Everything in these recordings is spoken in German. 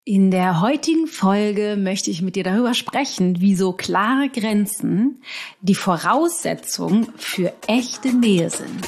In der heutigen Folge möchte ich mit dir darüber sprechen, wieso klare Grenzen die Voraussetzung für echte Nähe sind.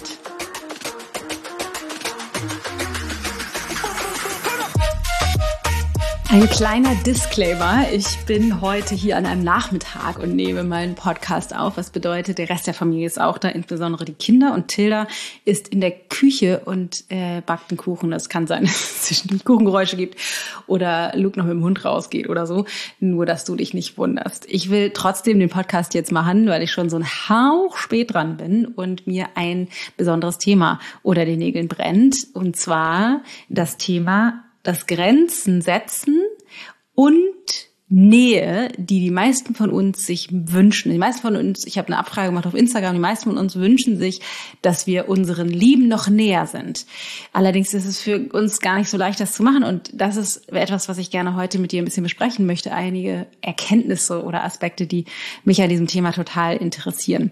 Ein kleiner Disclaimer. Ich bin heute hier an einem Nachmittag und nehme meinen Podcast auf. Was bedeutet, der Rest der Familie ist auch da, insbesondere die Kinder. Und Tilda ist in der Küche und backt einen Kuchen. Das kann sein, dass es zwischendurch Kuchengeräusche gibt oder Luke noch mit dem Hund rausgeht oder so. Nur, dass du dich nicht wunderst. Ich will trotzdem den Podcast jetzt machen, weil ich schon so ein Hauch spät dran bin und mir ein besonderes Thema unter den Nägeln brennt. Und zwar das Thema das Grenzen setzen und Nähe, die meisten von uns sich wünschen. Die meisten von uns, ich habe eine Abfrage gemacht auf Instagram, die meisten von uns wünschen sich, dass wir unseren Lieben noch näher sind. Allerdings ist es für uns gar nicht so leicht, das zu machen. Und das ist etwas, was ich gerne heute mit dir ein bisschen besprechen möchte. Einige Erkenntnisse oder Aspekte, die mich an diesem Thema total interessieren.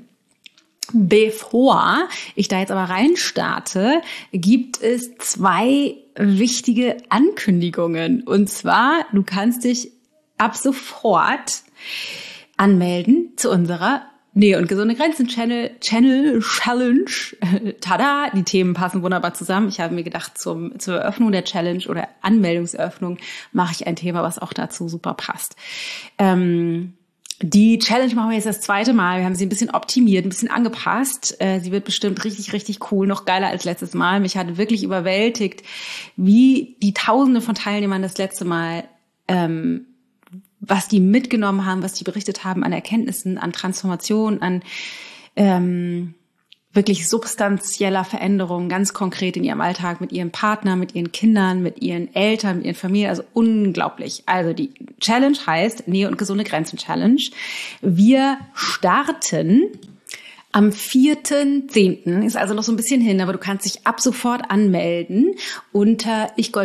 Bevor ich da jetzt aber reinstarte, gibt es zwei wichtige Ankündigungen. Und zwar, du kannst dich ab sofort anmelden zu unserer Nähe und gesunde Grenzen Challenge. Tada, die Themen passen wunderbar zusammen. Ich habe mir gedacht, zur Eröffnung der Challenge oder Anmeldungseröffnung mache ich ein Thema, was auch dazu super passt. Die Challenge machen wir jetzt das zweite Mal. Wir haben sie ein bisschen optimiert, ein bisschen angepasst. Sie wird bestimmt richtig, richtig cool, noch geiler als letztes Mal. Mich hat wirklich überwältigt, wie die Tausende von Teilnehmern das letzte Mal, was die mitgenommen haben, was die berichtet haben an Erkenntnissen, an Transformation, an wirklich substanzieller Veränderung, ganz konkret in ihrem Alltag, mit ihrem Partner, mit ihren Kindern, mit ihren Eltern, mit ihren Familien, also unglaublich. Also die Challenge heißt Nähe und gesunde Grenzen Challenge. Wir starten am 4.10., ist also noch so ein bisschen hin, aber du kannst dich ab sofort anmelden unter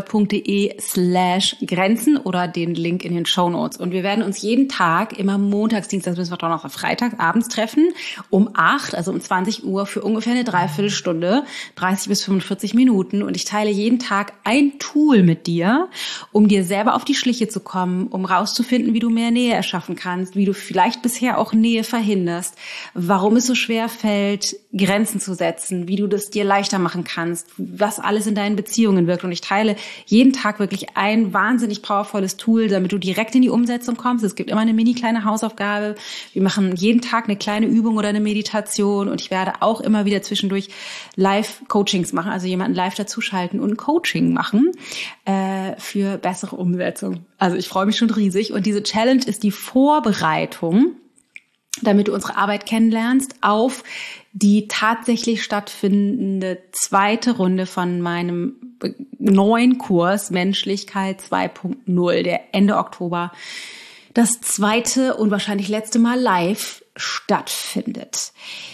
ichgold.de/Grenzen oder den Link in den Shownotes. Und wir werden uns jeden Tag, immer montags, dienstags, Mittwoch, Donnerstag, Freitag abends treffen, um 8, also um 20 Uhr für ungefähr eine Dreiviertelstunde, 30 bis 45 Minuten. Und ich teile jeden Tag ein Tool mit dir, um dir selber auf die Schliche zu kommen, um rauszufinden, wie du mehr Nähe erschaffen kannst, wie du vielleicht bisher auch Nähe verhinderst, warum es so schwer fällt, Grenzen zu setzen, wie du das dir leichter machen kannst, was alles in deinen Beziehungen wirkt. Und ich teile jeden Tag wirklich ein wahnsinnig powervolles Tool, damit du direkt in die Umsetzung kommst. Es gibt immer eine mini kleine Hausaufgabe. Wir machen jeden Tag eine kleine Übung oder eine Meditation und ich werde auch immer wieder zwischendurch Live-Coachings machen, also jemanden live dazuschalten und ein Coaching machen für bessere Umsetzung. Also ich freue mich schon riesig und diese Challenge ist die Vorbereitung, damit du unsere Arbeit kennenlernst, auf die tatsächlich stattfindende zweite Runde von meinem neuen Kurs Menschlichkeit 2.0, der Ende Oktober das zweite und wahrscheinlich letzte Mal live stattfindet.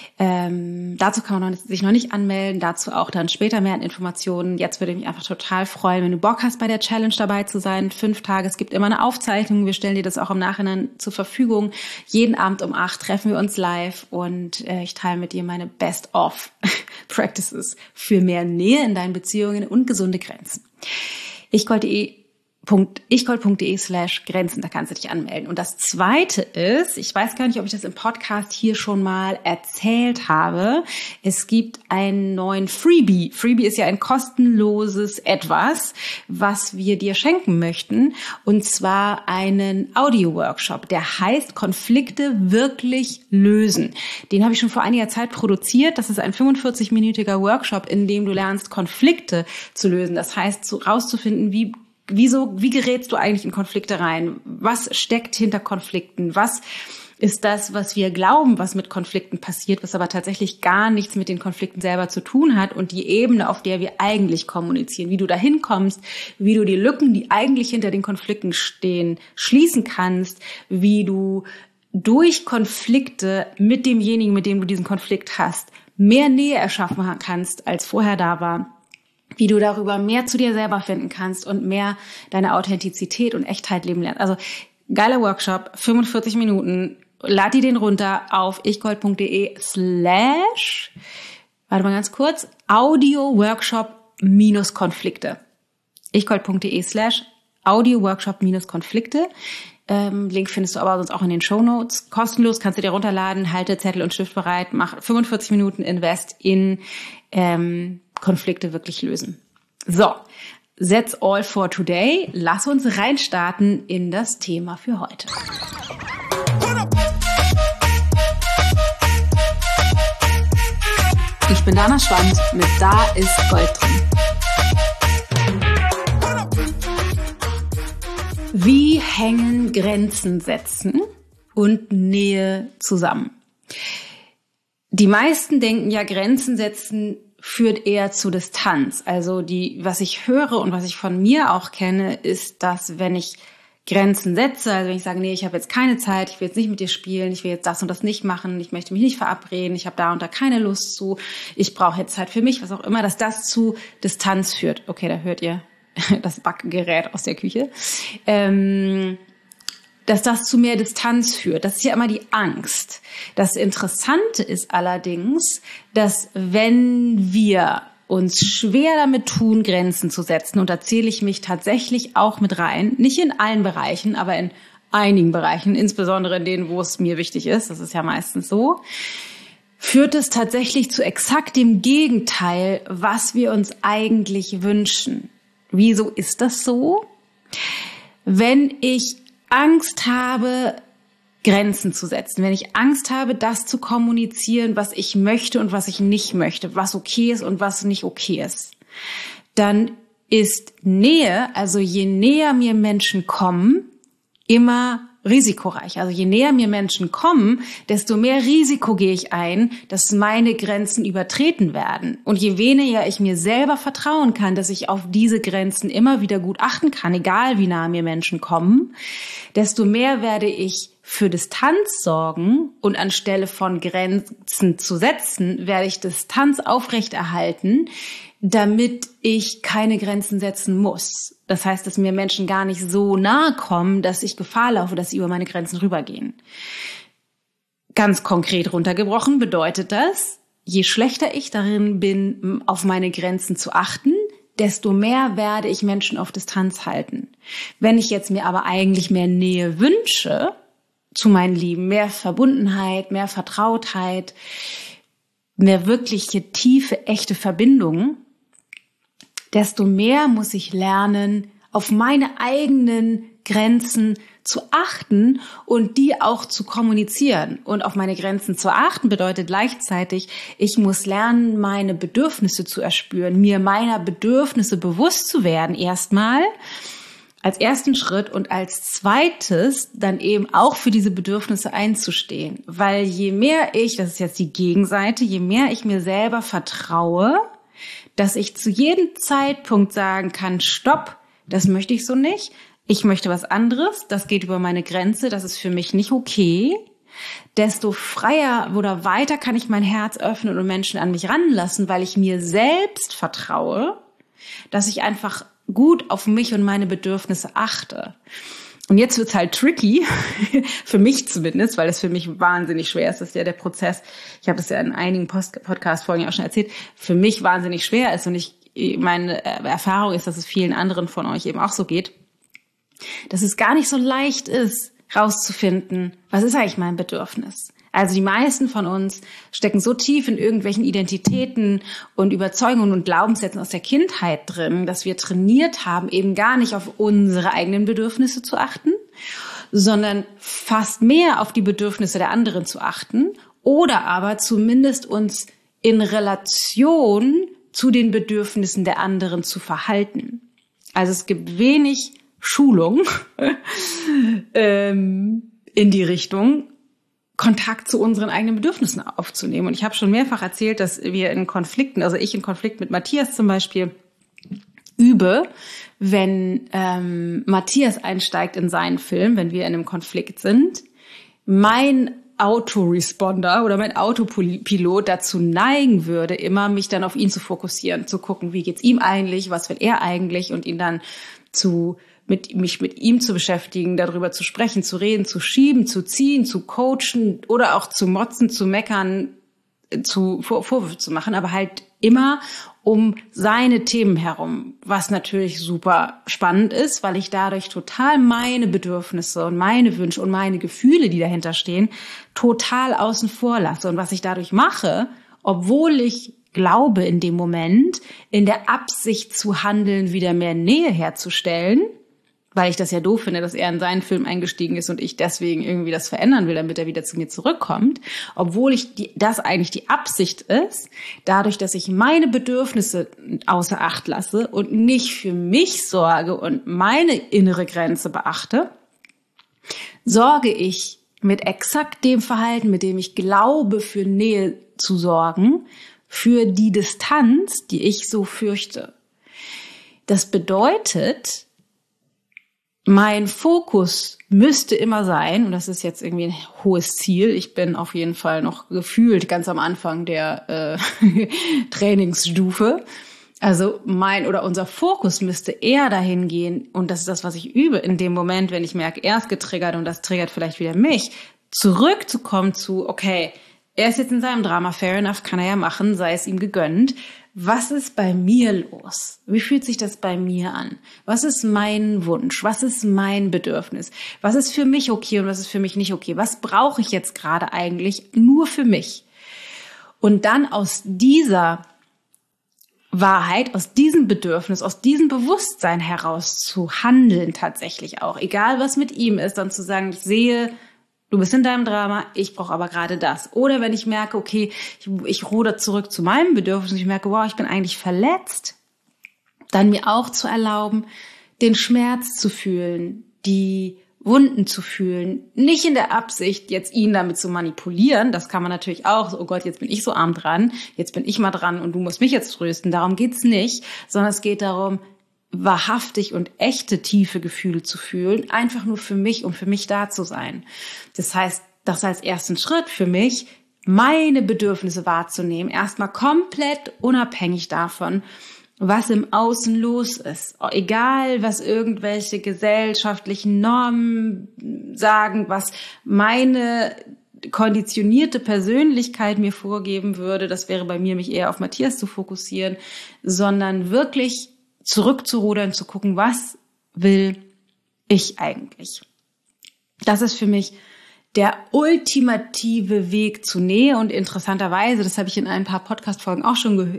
Dazu kann man sich noch nicht anmelden, dazu auch dann später mehr an Informationen. Jetzt würde ich mich einfach total freuen, wenn du Bock hast, bei der Challenge dabei zu sein. 5 Tage, es gibt immer eine Aufzeichnung, wir stellen dir das auch im Nachhinein zur Verfügung. Jeden Abend um 8 treffen wir uns live und ich teile mit dir meine Best-of-Practices für mehr Nähe in deinen Beziehungen und gesunde Grenzen. ichgold.de/Grenzen, da kannst du dich anmelden. Und das zweite ist, ich weiß gar nicht, ob ich das im Podcast hier schon mal erzählt habe, es gibt einen neuen Freebie. Freebie ist ja ein kostenloses Etwas, was wir dir schenken möchten, und zwar einen Audio-Workshop, der heißt Konflikte wirklich lösen. Den habe ich schon vor einiger Zeit produziert. Das ist ein 45-minütiger Workshop, in dem du lernst, Konflikte zu lösen. Das heißt, rauszufinden, wie gerätst du eigentlich in Konflikte rein? Was steckt hinter Konflikten? Was ist das, was wir glauben, was mit Konflikten passiert, was aber tatsächlich gar nichts mit den Konflikten selber zu tun hat, und die Ebene, auf der wir eigentlich kommunizieren, wie du dahin kommst, wie du die Lücken, die eigentlich hinter den Konflikten stehen, schließen kannst, wie du durch Konflikte mit demjenigen, mit dem du diesen Konflikt hast, mehr Nähe erschaffen kannst, als vorher da war. Wie du darüber mehr zu dir selber finden kannst und mehr deine Authentizität und Echtheit leben lernst. Also geiler Workshop, 45 Minuten. Lad dir den runter auf ichgold.de/ warte mal ganz kurz, Audio-Workshop-Konflikte. ichgold.de/ Audio-Workshop-Konflikte. Link findest du aber sonst auch in den Shownotes. Kostenlos, kannst du dir runterladen, halte Zettel und Stift bereit, mach 45 Minuten Invest in Konflikte wirklich lösen. So, that's all for today. Lass uns reinstarten in das Thema für heute. Ich bin Dana Schwand mit Da ist Gold drin. Wie hängen Grenzen setzen und Nähe zusammen? Die meisten denken ja, Grenzen setzen führt eher zu Distanz. Also was ich höre und was ich von mir auch kenne, ist, dass wenn ich Grenzen setze, also wenn ich sage, nee, ich habe jetzt keine Zeit, ich will jetzt nicht mit dir spielen, ich will jetzt das und das nicht machen, ich möchte mich nicht verabreden, ich habe da und da keine Lust zu, ich brauche jetzt Zeit für mich, was auch immer, dass das zu Distanz führt. Okay, da hört ihr das Backgerät aus der Küche. Dass das zu mehr Distanz führt. Das ist ja immer die Angst. Das Interessante ist allerdings, dass wenn wir uns schwer damit tun, Grenzen zu setzen, und da zähle ich mich tatsächlich auch mit rein, nicht in allen Bereichen, aber in einigen Bereichen, insbesondere in denen, wo es mir wichtig ist, das ist ja meistens so, führt es tatsächlich zu exakt dem Gegenteil, was wir uns eigentlich wünschen. Wieso ist das so? Wenn ich Angst habe, Grenzen zu setzen, wenn ich Angst habe, das zu kommunizieren, was ich möchte und was ich nicht möchte, was okay ist und was nicht okay ist, dann ist Nähe, also je näher mir Menschen kommen, immer risikoreich. Also je näher mir Menschen kommen, desto mehr Risiko gehe ich ein, dass meine Grenzen übertreten werden. Und je weniger ich mir selber vertrauen kann, dass ich auf diese Grenzen immer wieder gut achten kann, egal wie nah mir Menschen kommen, desto mehr werde ich für Distanz sorgen und anstelle von Grenzen zu setzen, werde ich Distanz aufrechterhalten, damit ich keine Grenzen setzen muss. Das heißt, dass mir Menschen gar nicht so nahe kommen, dass ich Gefahr laufe, dass sie über meine Grenzen rübergehen. Ganz konkret runtergebrochen bedeutet das, je schlechter ich darin bin, auf meine Grenzen zu achten, desto mehr werde ich Menschen auf Distanz halten. Wenn ich jetzt mir aber eigentlich mehr Nähe wünsche zu meinen Lieben, mehr Verbundenheit, mehr Vertrautheit, mehr wirkliche, tiefe, echte Verbindungen, desto mehr muss ich lernen, auf meine eigenen Grenzen zu achten und die auch zu kommunizieren. Und auf meine Grenzen zu achten bedeutet gleichzeitig, ich muss lernen, meine Bedürfnisse zu erspüren, mir meiner Bedürfnisse bewusst zu werden erstmal, als ersten Schritt, und als zweites dann eben auch für diese Bedürfnisse einzustehen. Weil je mehr ich, das ist jetzt die Gegenseite, je mehr ich mir selber vertraue, dass ich zu jedem Zeitpunkt sagen kann, stopp, das möchte ich so nicht, ich möchte was anderes, das geht über meine Grenze, das ist für mich nicht okay, desto freier oder weiter kann ich mein Herz öffnen und Menschen an mich ranlassen, weil ich mir selbst vertraue, dass ich einfach gut auf mich und meine Bedürfnisse achte. Und jetzt wird's halt tricky, für mich zumindest, weil es für mich wahnsinnig schwer ist. Das ist ja der Prozess, ich habe das ja in einigen Podcast-Folgen auch schon erzählt, für mich wahnsinnig schwer ist. Und meine Erfahrung ist, dass es vielen anderen von euch eben auch so geht, dass es gar nicht so leicht ist, rauszufinden, was ist eigentlich mein Bedürfnis. Also die meisten von uns stecken so tief in irgendwelchen Identitäten und Überzeugungen und Glaubenssätzen aus der Kindheit drin, dass wir trainiert haben, eben gar nicht auf unsere eigenen Bedürfnisse zu achten, sondern fast mehr auf die Bedürfnisse der anderen zu achten oder aber zumindest uns in Relation zu den Bedürfnissen der anderen zu verhalten. Also es gibt wenig Schulung in die Richtung, Kontakt zu unseren eigenen Bedürfnissen aufzunehmen. Und ich habe schon mehrfach erzählt, dass wir in Konflikten, also ich in Konflikt mit Matthias zum Beispiel, übe, wenn Matthias einsteigt in seinen Film, wenn wir in einem Konflikt sind, mein Autoresponder oder mein Autopilot dazu neigen würde, immer mich dann auf ihn zu fokussieren, zu gucken, wie geht's ihm eigentlich, was will er eigentlich, und ihn dann mich mit ihm zu beschäftigen, darüber zu sprechen, zu reden, zu schieben, zu ziehen, zu coachen oder auch zu motzen, zu meckern, zu Vorwürfe zu machen, aber halt immer um seine Themen herum, was natürlich super spannend ist, weil ich dadurch total meine Bedürfnisse und meine Wünsche und meine Gefühle, die dahinter stehen, total außen vor lasse. Und was ich dadurch mache, obwohl ich glaube in dem Moment, in der Absicht zu handeln, wieder mehr Nähe herzustellen, weil ich das ja doof finde, dass er in seinen Film eingestiegen ist und ich deswegen irgendwie das verändern will, damit er wieder zu mir zurückkommt, obwohl das eigentlich die Absicht ist, dadurch, dass ich meine Bedürfnisse außer Acht lasse und nicht für mich sorge und meine innere Grenze beachte, sorge ich mit exakt dem Verhalten, mit dem ich glaube, für Nähe zu sorgen, für die Distanz, die ich so fürchte. Das bedeutet, mein Fokus müsste immer sein, und das ist jetzt irgendwie ein hohes Ziel, ich bin auf jeden Fall noch gefühlt ganz am Anfang der Trainingsstufe, also unser Fokus müsste eher dahin gehen, und das ist das, was ich übe, in dem Moment, wenn ich merke, er ist getriggert und das triggert vielleicht wieder mich, zurückzukommen zu, okay, er ist jetzt in seinem Drama, fair enough, kann er ja machen, sei es ihm gegönnt. Was ist bei mir los? Wie fühlt sich das bei mir an? Was ist mein Wunsch? Was ist mein Bedürfnis? Was ist für mich okay und was ist für mich nicht okay? Was brauche ich jetzt gerade eigentlich nur für mich? Und dann aus dieser Wahrheit, aus diesem Bedürfnis, aus diesem Bewusstsein heraus zu handeln tatsächlich auch. Egal, was mit ihm ist, dann zu sagen, ich sehe, du bist in deinem Drama, ich brauche aber gerade das. Oder wenn ich merke, okay, ich ruder zurück zu meinem Bedürfnis und ich merke, wow, ich bin eigentlich verletzt, dann mir auch zu erlauben, den Schmerz zu fühlen, die Wunden zu fühlen. Nicht in der Absicht, jetzt ihn damit zu manipulieren. Das kann man natürlich auch. Oh Gott, jetzt bin ich so arm dran. Jetzt bin ich mal dran und du musst mich jetzt trösten. Darum geht's nicht. Sondern es geht darum, wahrhaftig und echte tiefe Gefühle zu fühlen, einfach nur für mich, um für mich da zu sein. Das heißt, das als ersten Schritt für mich, meine Bedürfnisse wahrzunehmen, erstmal komplett unabhängig davon, was im Außen los ist. Egal, was irgendwelche gesellschaftlichen Normen sagen, was meine konditionierte Persönlichkeit mir vorgeben würde, das wäre bei mir, mich eher auf Matthias zu fokussieren, sondern wirklich zurückzurudern, zu gucken, was will ich eigentlich? Das ist für mich der ultimative Weg zu Nähe und interessanterweise, das habe ich in ein paar Podcast-Folgen auch schon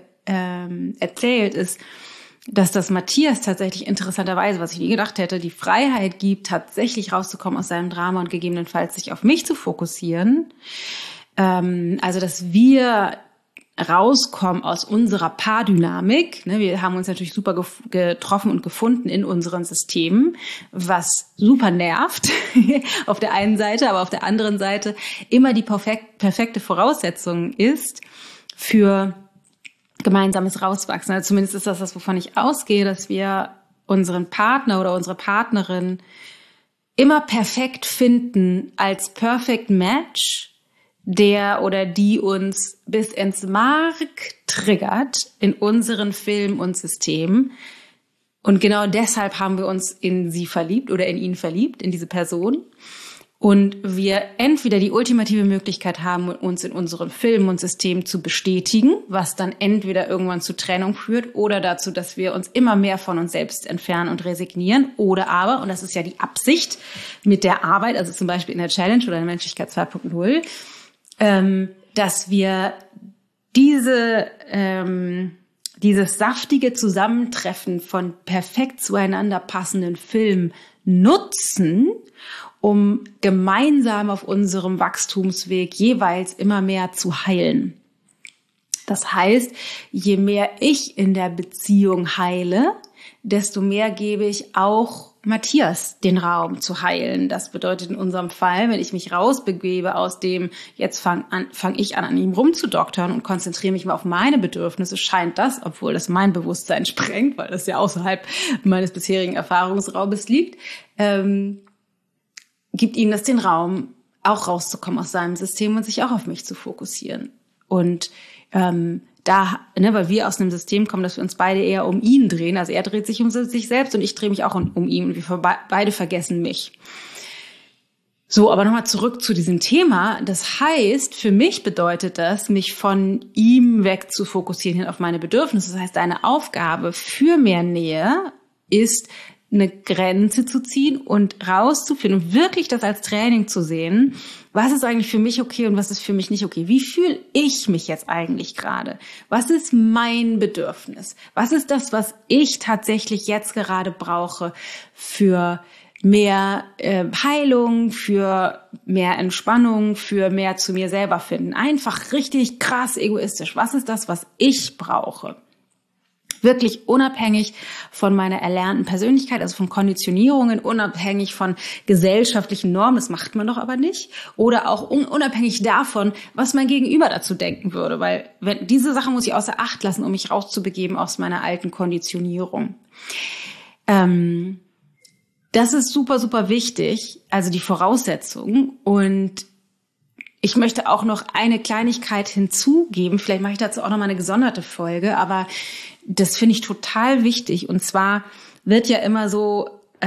erzählt, ist, dass das Matthias tatsächlich interessanterweise, was ich nie gedacht hätte, die Freiheit gibt, tatsächlich rauszukommen aus seinem Drama und gegebenenfalls sich auf mich zu fokussieren. Also, dass wir rauskommen aus unserer Paardynamik. Wir haben uns natürlich super getroffen und gefunden in unseren Systemen, was super nervt auf der einen Seite, aber auf der anderen Seite immer die perfekte Voraussetzung ist für gemeinsames Rauswachsen. Also zumindest ist das, wovon ich ausgehe, dass wir unseren Partner oder unsere Partnerin immer perfekt finden als Perfect Match, der oder die uns bis ins Mark triggert in unseren Filmen und Systemen. Und genau deshalb haben wir uns in sie verliebt oder in ihn verliebt, in diese Person. Und wir entweder die ultimative Möglichkeit haben, uns in unseren Filmen und Systemen zu bestätigen, was dann entweder irgendwann zu Trennung führt oder dazu, dass wir uns immer mehr von uns selbst entfernen und resignieren. Oder aber, und das ist ja die Absicht mit der Arbeit, also zum Beispiel in der Challenge oder in Menschlichkeit 2.0, dass wir dieses saftige Zusammentreffen von perfekt zueinander passenden Filmen nutzen, um gemeinsam auf unserem Wachstumsweg jeweils immer mehr zu heilen. Das heißt, je mehr ich in der Beziehung heile, desto mehr gebe ich auch Matthias den Raum zu heilen. Das bedeutet in unserem Fall, wenn ich mich rausbegebe aus dem, jetzt fang ich an ihm rumzudoktern und konzentriere mich mal auf meine Bedürfnisse, scheint das, obwohl das mein Bewusstsein sprengt, weil das ja außerhalb meines bisherigen Erfahrungsraumes liegt, gibt ihm das den Raum, auch rauszukommen aus seinem System und sich auch auf mich zu fokussieren. Und weil wir aus einem System kommen, dass wir uns beide eher um ihn drehen. Also er dreht sich um sich selbst und ich drehe mich auch um ihn und wir beide vergessen mich. So, aber nochmal zurück zu diesem Thema. Das heißt, für mich bedeutet das, mich von ihm weg zu fokussieren hin auf meine Bedürfnisse. Das heißt, deine Aufgabe für mehr Nähe ist, eine Grenze zu ziehen und rauszufinden und wirklich das als Training zu sehen. Was ist eigentlich für mich okay und was ist für mich nicht okay? Wie fühle ich mich jetzt eigentlich gerade? Was ist mein Bedürfnis? Was ist das, was ich tatsächlich jetzt gerade brauche für mehr Heilung, für mehr Entspannung, für mehr zu mir selber finden? Einfach richtig krass egoistisch. Was ist das, was ich brauche? Wirklich unabhängig von meiner erlernten Persönlichkeit, also von Konditionierungen, unabhängig von gesellschaftlichen Normen, das macht man doch aber nicht. Oder auch unabhängig davon, was mein Gegenüber dazu denken würde. Weil diese Sache muss ich außer Acht lassen, um mich rauszubegeben aus meiner alten Konditionierung. Das ist super, super wichtig, also die Voraussetzung. Und ich möchte auch noch eine Kleinigkeit hinzugeben. Vielleicht mache ich dazu auch noch mal eine gesonderte Folge, aber das finde ich total wichtig. Und zwar wird ja immer so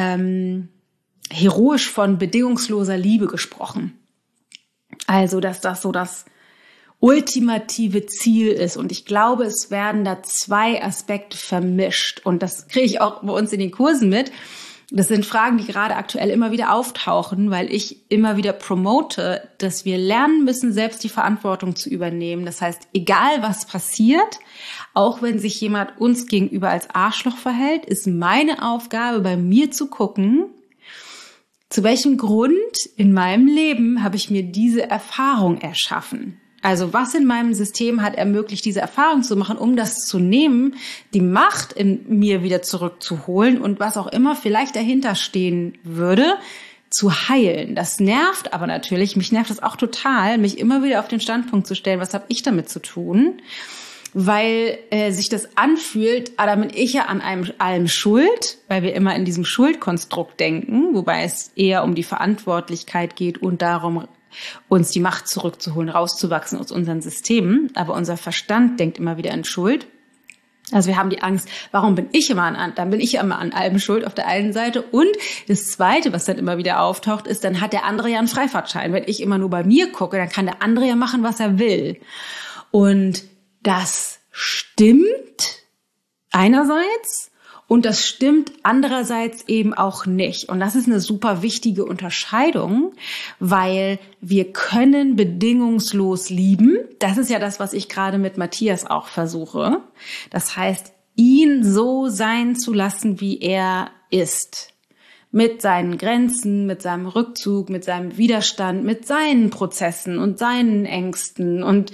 heroisch von bedingungsloser Liebe gesprochen. Also, dass das so das ultimative Ziel ist. Und ich glaube, es werden da zwei Aspekte vermischt. Und das kriege ich auch bei uns in den Kursen mit. Das sind Fragen, die gerade aktuell immer wieder auftauchen, weil ich immer wieder promote, dass wir lernen müssen, selbst die Verantwortung zu übernehmen. Das heißt, egal was passiert, auch wenn sich jemand uns gegenüber als Arschloch verhält, ist meine Aufgabe, bei mir zu gucken, zu welchem Grund in meinem Leben habe ich mir diese Erfahrung erschaffen. Also was in meinem System hat ermöglicht, diese Erfahrung zu machen, um das zu nehmen, die Macht in mir wieder zurückzuholen und was auch immer vielleicht dahinter stehen würde, zu heilen. Das nervt aber natürlich, mich nervt das auch total, mich immer wieder auf den Standpunkt zu stellen, was habe ich damit zu tun? Weil sich das anfühlt, da bin ich ja an allem schuld, weil wir immer in diesem Schuldkonstrukt denken, wobei es eher um die Verantwortlichkeit geht und darum, uns die Macht zurückzuholen, rauszuwachsen aus unseren Systemen. Aber unser Verstand denkt immer wieder in Schuld. Also wir haben die Angst, warum bin ich immer dann bin ich immer an allem schuld auf der einen Seite. Und das Zweite, was dann immer wieder auftaucht, ist, dann hat der andere ja einen Freifahrtschein. Wenn ich immer nur bei mir gucke, dann kann der andere ja machen, was er will. Und das stimmt einerseits und das stimmt andererseits eben auch nicht. Und das ist eine super wichtige Unterscheidung, weil wir können bedingungslos lieben. Das ist ja das, was ich gerade mit Matthias auch versuche. Das heißt, ihn so sein zu lassen, wie er ist. Mit seinen Grenzen, mit seinem Rückzug, mit seinem Widerstand, mit seinen Prozessen und seinen Ängsten und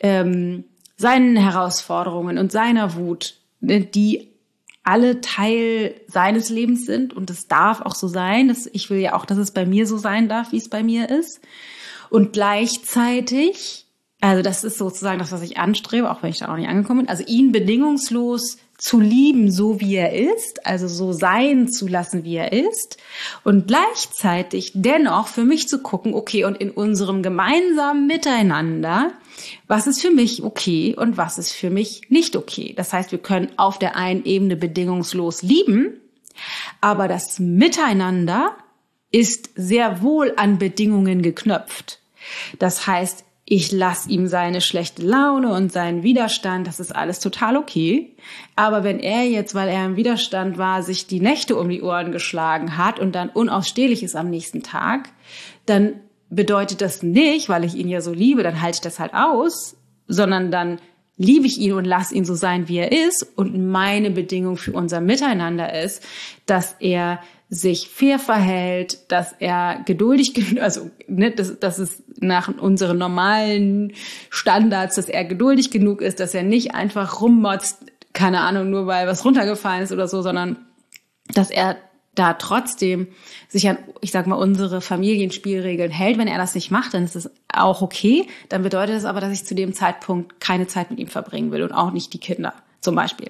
seinen Herausforderungen und seiner Wut, die alle Teil seines Lebens sind. Und es darf auch so sein. Ich will ja auch, dass es bei mir so sein darf, wie es bei mir ist. Und gleichzeitig, also das ist sozusagen das, was ich anstrebe, auch wenn ich da noch nicht angekommen bin, also ihn bedingungslos zu lieben, so wie er ist, also so sein zu lassen, wie er ist. Und gleichzeitig dennoch für mich zu gucken, okay, und in unserem gemeinsamen Miteinander, was ist für mich okay und was ist für mich nicht okay. Das heißt, wir können auf der einen Ebene bedingungslos lieben, aber das Miteinander ist sehr wohl an Bedingungen geknüpft. Das heißt, ich lasse ihm seine schlechte Laune und seinen Widerstand, das ist alles total okay. Aber wenn er jetzt, weil er im Widerstand war, sich die Nächte um die Ohren geschlagen hat und dann unausstehlich ist am nächsten Tag, dann bedeutet das nicht, weil ich ihn ja so liebe, dann halte ich das halt aus, sondern dann liebe ich ihn und lasse ihn so sein, wie er ist. Und meine Bedingung für unser Miteinander ist, dass er sich fair verhält, dass er geduldig, also das ist nach unseren normalen Standards, dass er geduldig genug ist, dass er nicht einfach rummotzt, keine Ahnung, nur weil was runtergefallen ist oder so, sondern dass er da trotzdem sich an, ich sag mal, unsere Familienspielregeln hält. Wenn er das nicht macht, dann ist es auch okay. Dann bedeutet es aber, dass ich zu dem Zeitpunkt keine Zeit mit ihm verbringen will und auch nicht die Kinder zum Beispiel.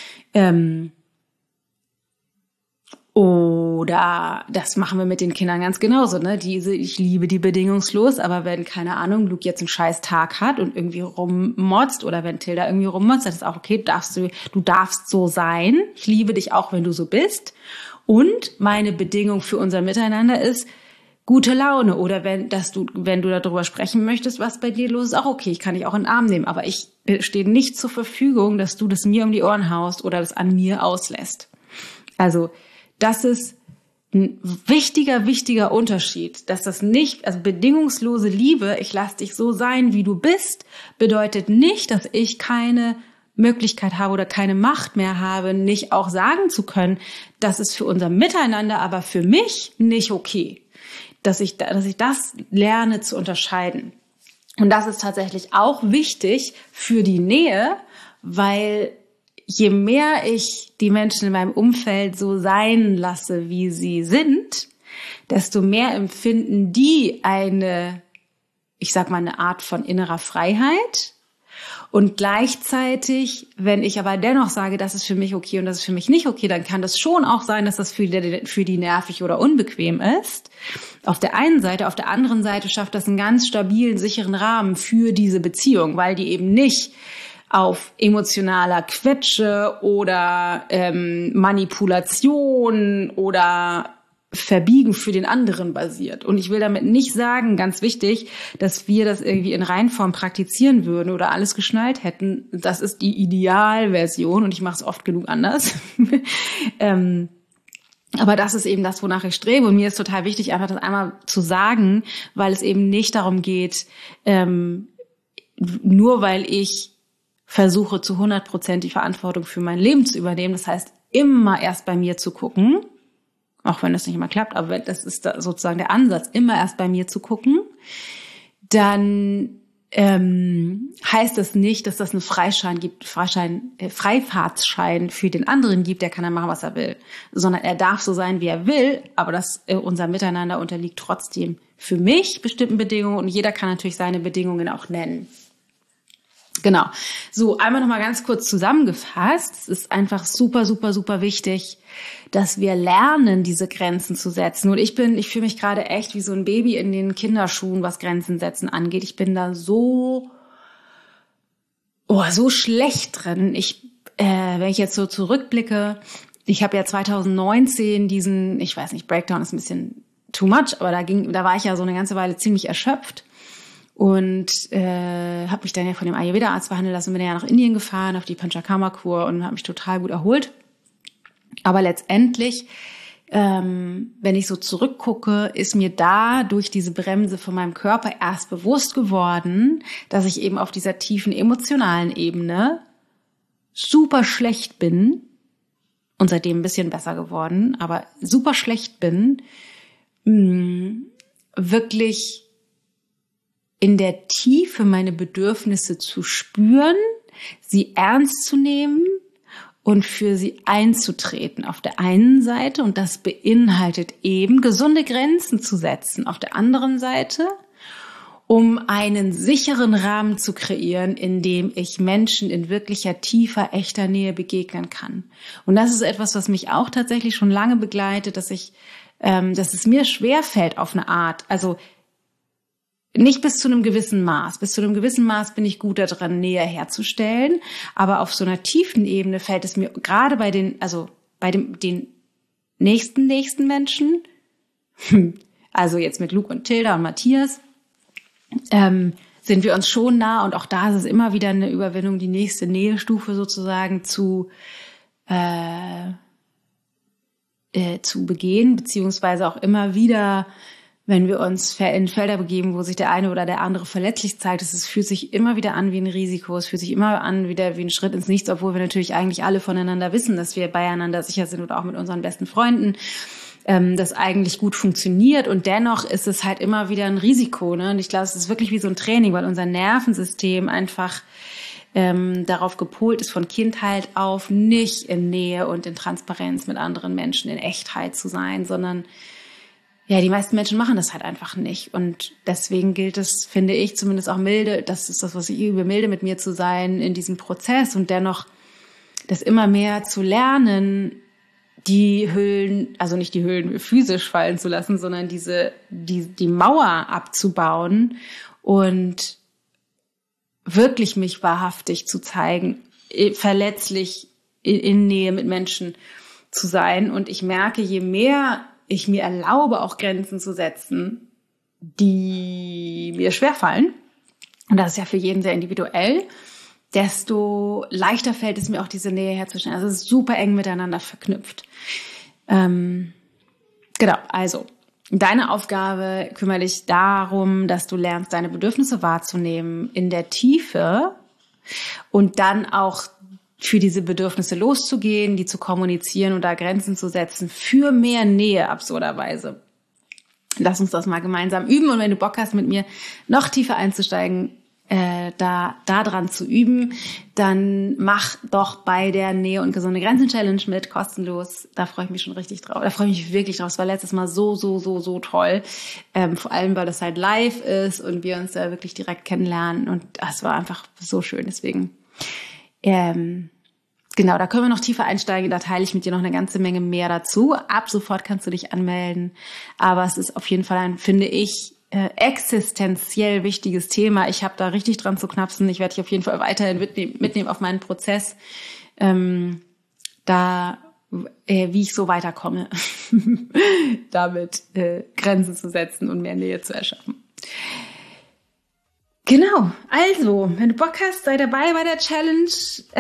Oder das machen wir mit den Kindern ganz genauso, ne? Ich liebe die bedingungslos, aber wenn, keine Ahnung, Luke jetzt einen scheiß Tag hat und irgendwie rummotzt oder wenn Tilda irgendwie rummotzt, dann ist auch okay, du darfst so sein. Ich liebe dich auch, wenn du so bist. Und meine Bedingung für unser Miteinander ist, gute Laune oder wenn du darüber sprechen möchtest, was bei dir los ist, auch okay, ich kann dich auch in den Arm nehmen, aber ich stehe nicht zur Verfügung, dass du das mir um die Ohren haust oder das an mir auslässt. Also das ist ein wichtiger Unterschied, dass das nicht, also bedingungslose Liebe, ich lasse dich so sein, wie du bist, bedeutet nicht, dass ich keine Möglichkeit habe oder keine Macht mehr habe, nicht auch sagen zu können, das ist für unser Miteinander, aber für mich nicht okay. Dass ich das lerne zu unterscheiden. Und das ist tatsächlich auch wichtig für die Nähe, weil je mehr ich die Menschen in meinem Umfeld so sein lasse, wie sie sind, desto mehr empfinden die eine Art von innerer Freiheit. Und gleichzeitig, wenn ich aber dennoch sage, das ist für mich okay und das ist für mich nicht okay, dann kann das schon auch sein, dass das für die nervig oder unbequem ist. Auf der einen Seite, auf der anderen Seite schafft das einen ganz stabilen, sicheren Rahmen für diese Beziehung, weil die eben nicht auf emotionaler Quetsche oder Manipulation oder Verbiegen für den anderen basiert. Und ich will damit nicht sagen, ganz wichtig, dass wir das irgendwie in Reinform praktizieren würden oder alles geschnallt hätten. Das ist die Idealversion und ich mache es oft genug anders. Aber das ist eben das, wonach ich strebe. Und mir ist total wichtig, einfach das einmal zu sagen, weil es eben nicht darum geht, nur weil ich versuche, zu 100% die Verantwortung für mein Leben zu übernehmen. Das heißt, immer erst bei mir zu gucken, auch wenn das nicht immer klappt, aber das ist sozusagen der Ansatz, immer erst bei mir zu gucken, dann heißt das nicht, dass das einen Freifahrtsschein für den anderen gibt, der kann dann machen, was er will, sondern er darf so sein, wie er will, aber unser Miteinander unterliegt trotzdem für mich bestimmten Bedingungen und jeder kann natürlich seine Bedingungen auch nennen. Genau. So, einmal nochmal ganz kurz zusammengefasst. Es ist einfach super wichtig, dass wir lernen, diese Grenzen zu setzen. Und ich fühle mich gerade echt wie so ein Baby in den Kinderschuhen, was Grenzen setzen angeht. Ich bin da so schlecht drin. Wenn ich jetzt so zurückblicke, ich habe ja 2019 diesen, ich weiß nicht, Breakdown ist ein bisschen too much, aber da war ich ja so eine ganze Weile ziemlich erschöpft. Und habe mich dann ja von dem Ayurveda-Arzt behandeln lassen und bin ja nach Indien gefahren auf die Panchakarma-Kur und habe mich total gut erholt. Aber letztendlich, wenn ich so zurückgucke, ist mir da durch diese Bremse von meinem Körper erst bewusst geworden, dass ich eben auf dieser tiefen emotionalen Ebene super schlecht bin und seitdem ein bisschen besser geworden, aber super schlecht bin, wirklich in der Tiefe meine Bedürfnisse zu spüren, sie ernst zu nehmen und für sie einzutreten auf der einen Seite. Und das beinhaltet eben, gesunde Grenzen zu setzen auf der anderen Seite, um einen sicheren Rahmen zu kreieren, in dem ich Menschen in wirklicher, tiefer, echter Nähe begegnen kann. Und das ist etwas, was mich auch tatsächlich schon lange begleitet, dass es mir schwerfällt auf eine Art, also nicht bis zu einem gewissen Maß. Bis zu einem gewissen Maß bin ich gut daran, Nähe herzustellen. Aber auf so einer tiefen Ebene fällt es mir gerade bei den nächsten Menschen, also jetzt mit Luke und Tilda und Matthias, sind wir uns schon nah. Und auch da ist es immer wieder eine Überwindung, die nächste Nähestufe sozusagen zu begehen, beziehungsweise auch immer wieder, wenn wir uns in Felder begeben, wo sich der eine oder der andere verletzlich zeigt, es fühlt sich immer wieder an wie ein Risiko, es fühlt sich immer an wieder wie ein Schritt ins Nichts, obwohl wir natürlich eigentlich alle voneinander wissen, dass wir beieinander sicher sind oder auch mit unseren besten Freunden, das eigentlich gut funktioniert und dennoch ist es halt immer wieder ein Risiko, ne? Und ich glaube, es ist wirklich wie so ein Training, weil unser Nervensystem einfach darauf gepolt ist, von Kindheit auf nicht in Nähe und in Transparenz mit anderen Menschen, in Echtheit zu sein, sondern ja, die meisten Menschen machen das halt einfach nicht. Und deswegen gilt es, finde ich, zumindest auch milde, das ist das, was ich übe, milde mit mir zu sein in diesem Prozess und dennoch das immer mehr zu lernen, die Hüllen, also nicht die Hüllen physisch fallen zu lassen, sondern die Mauer abzubauen und wirklich mich wahrhaftig zu zeigen, verletzlich in Nähe mit Menschen zu sein. Und ich merke, je mehr ich mir erlaube, auch Grenzen zu setzen, die mir schwerfallen, und das ist ja für jeden sehr individuell, desto leichter fällt es mir auch, diese Nähe herzustellen. Also es ist super eng miteinander verknüpft. Genau, also deine Aufgabe, kümmere dich darum, dass du lernst, deine Bedürfnisse wahrzunehmen in der Tiefe und dann auch für diese Bedürfnisse loszugehen, die zu kommunizieren und da Grenzen zu setzen für mehr Nähe, absurderweise. Lass uns das mal gemeinsam üben, und wenn du Bock hast, mit mir noch tiefer einzusteigen, da dran zu üben, dann mach doch bei der Nähe und gesunde Grenzen Challenge mit, kostenlos. Da freue ich mich schon richtig drauf. Da freue ich mich wirklich drauf. Es war letztes Mal so toll. Vor allem, weil das halt live ist und wir uns da wirklich direkt kennenlernen, und es war einfach so schön. Deswegen, genau, da können wir noch tiefer einsteigen. Da teile ich mit dir noch eine ganze Menge mehr dazu. Ab sofort kannst du dich anmelden. Aber es ist auf jeden Fall ein, finde ich, existenziell wichtiges Thema. Ich habe da richtig dran zu knapsen. Ich werde dich auf jeden Fall weiterhin mitnehmen auf meinen Prozess, wie ich so weiterkomme, damit Grenzen zu setzen und mehr Nähe zu erschaffen. Genau, also, wenn du Bock hast, sei dabei bei der Challenge.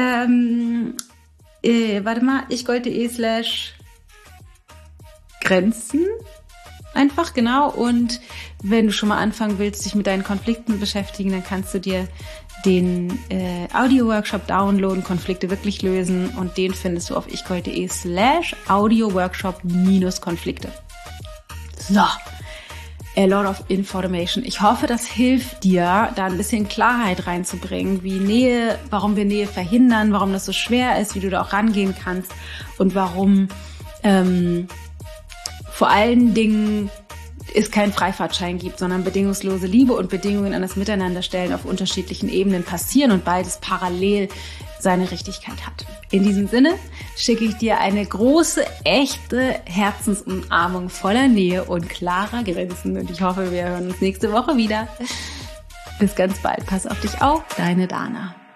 ichgold.de/Grenzen. Einfach, genau. Und wenn du schon mal anfangen willst, dich mit deinen Konflikten beschäftigen, dann kannst du dir den Audio-Workshop downloaden, Konflikte wirklich lösen. Und den findest du auf ichgold.de/Audio-Workshop-Konflikte. So, a lot of information. Ich hoffe, das hilft dir, da ein bisschen Klarheit reinzubringen, warum wir Nähe verhindern, warum das so schwer ist, wie du da auch rangehen kannst und warum vor allen Dingen es keinen Freifahrtschein gibt, sondern bedingungslose Liebe und Bedingungen an das Miteinanderstellen auf unterschiedlichen Ebenen passieren und beides parallel seine Richtigkeit hat. In diesem Sinne schicke ich dir eine große, echte Herzensumarmung voller Nähe und klarer Grenzen, und ich hoffe, wir hören uns nächste Woche wieder. Bis ganz bald. Pass auf dich auf, deine Dana.